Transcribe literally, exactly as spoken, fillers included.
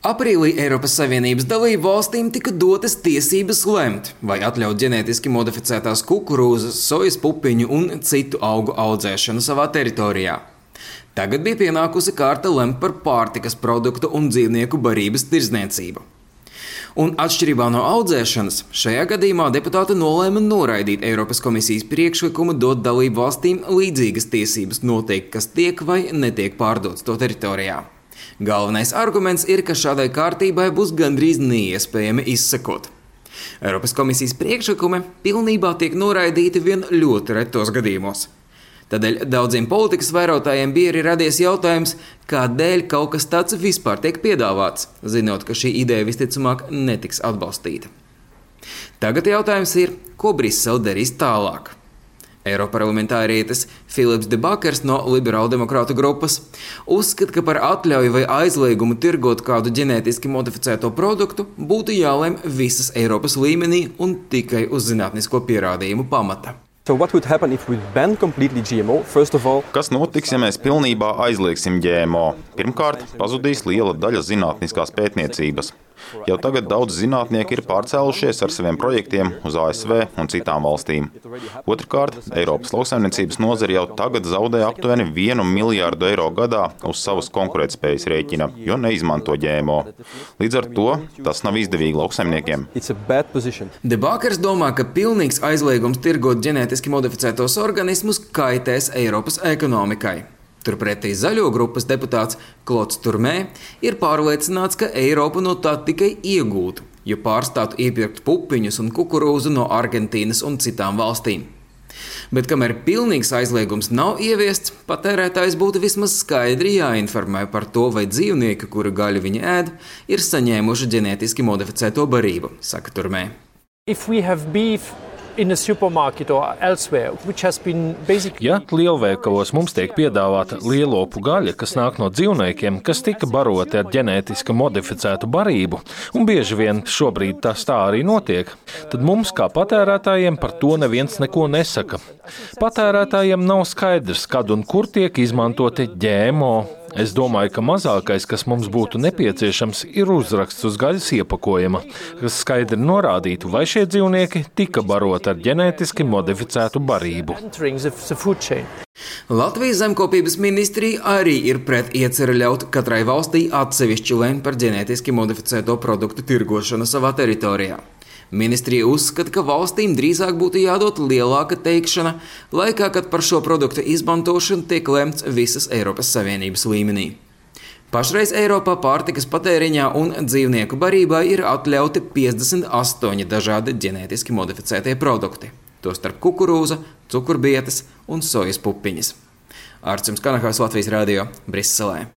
Aprīlī Eiropas Savienības dalību valstīm tika dotas tiesības lemt, vai atļaut ģenētiski modificētās kukurūzas, sojas pupiņu un citu augu audzēšanu savā teritorijā. Tagad bija pienākusi kārta lemt par pārtikas produktu un dzīvnieku barības tirdzniecību. Un atšķirībā no audzēšanas, šajā gadījumā deputāti nolēma noraidīt Eiropas komisijas priekšlikumu dot dalību valstīm līdzīgas tiesības noteikt, kas tiek vai netiek pārdots to teritorijā. Galvenais arguments ir, ka šādai kārtībai būs gandrīz neiespējami izsekot. Eiropas komisijas priekšlikumi pilnībā tiek noraidīti vien ļoti retos gadījumos. Tādēļ daudziem politikas vērotājiem bija arī radies jautājums, kādēļ kaut kas tāds vispār tiek piedāvāts, zinot, ka šī ideja visticamāk netiks atbalstīta. Tagad jautājums ir, ko Brisele darīs tālāk? Eiroparlamentārietis Filips de Bakers no liberāldemokrātu grupas uzskata, ka par atļauju vai aizliegumu tirgot kādu ģenētiski modificēto produktu būtu jālem visas Eiropas līmenī un tikai uz zinātnisko pierādījumu pamata. So what would happen if we ban completely G M O? First of all, kas notiks, ja mēs pilnībā aizliegsim G M O? Pirmkārt, pazudīs liela daļa zinātniskās pētniecības. Jau tagad daudz zinātnieki ir pārcēlušies ar saviem projektiem uz A S V un citām valstīm. Otrkārt, Eiropas lauksaimniecības nozare jau tagad zaudē aptuveni vienu miljārdu eiro gadā uz savas konkurētspējas rēķina, jo neizmanto G M O. Līdz ar to tas nav izdevīgi lauksaimniekiem. De Bakers domā, ka pilnīgs aizliegums tirgot ģenētiski modificētos organismus kaitēs Eiropas ekonomikai. Turpretī Zaļo grupas deputāts Klods Turmē ir pārliecināts, ka Eiropa no tā tikai iegūtu, ja pārstātu iepirkt pupiņus un kukurūzu no Argentīnas un citām valstīm. Bet kamēr pilnīgs aizliegums nav ieviests, patērētājs būtu vismaz skaidri jāinformē par to, vai dzīvnieki, kuru gaļu viņi ēd, ir saņēmuši ģenētiski modificēto barību, saka Turmē. If we have beef in a supermarket or elsewhere, which has been basically... Ja lielveikalos mums tiek piedāvāta lielopu gaļa, kas nāk no dzīvniekiem, kas tika baroti ar ģenētiski modificētu barību, un bieži vien šobrīd tas tā arī notiek, tad mums kā patērētājiem par to neviens neko nesaka. Patērētājiem nav skaidrs, kad un kur tiek izmantoti G M O. Es domāju, ka mazākais, kas mums būtu nepieciešams, ir uzraksts uz gaļas iepakojuma, kas skaidri norādītu, vai šie dzīvnieki tika baroti ar ģenētiski modificētu barību. Latvijas zemkopības ministrija arī ir pret ieceri ļaut katrai valstī atsevišķi lemt par ģenētiski modificēto produktu tirgošanu savā teritorijā. Ministrija uzskata, ka valstīm drīzāk būtu jādod lielāka teikšana, laikā, kad par šo produktu izmantošanu tiek lemts visas Eiropas Savienības līmenī. Pašreiz Eiropā pārtikas patēriņā un dzīvnieku barībā ir atļauti piecdesmit astoņi dažādi ģenētiski modificētie produkti, tostarp kukurūza, cukurbietes un sojas pupiņas. Ārts Kanahājs, Latvijas radio, Briselē.